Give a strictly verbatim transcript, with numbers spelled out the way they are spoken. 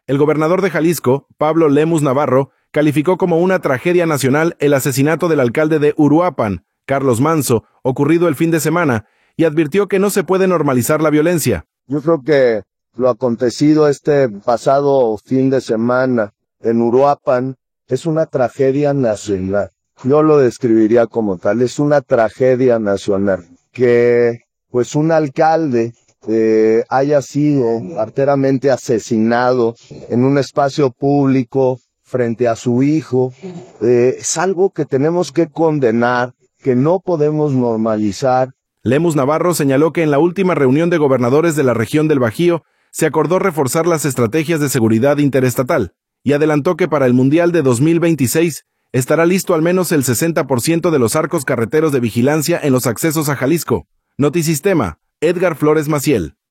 El gobernador de Jalisco, Pablo Lemus Navarro, calificó como una tragedia nacional el asesinato del alcalde de Uruapan, Carlos Manso, ocurrido el fin de semana, y advirtió que no se puede normalizar la violencia. Yo creo que lo acontecido este pasado fin de semana en Uruapan es una tragedia nacional. Yo lo describiría como tal, es una tragedia nacional. Que pues un alcalde eh, haya sido arteramente asesinado en un espacio público frente a su hijo, eh, es algo que tenemos que condenar, que no podemos normalizar. Lemus Navarro señaló que en la última reunión de gobernadores de la región del Bajío se acordó reforzar las estrategias de seguridad interestatal y adelantó que para el Mundial de dos mil veintiséis estará listo al menos el sesenta por ciento de los arcos carreteros de vigilancia en los accesos a Jalisco. Notisistema, Edgar Flores Maciel.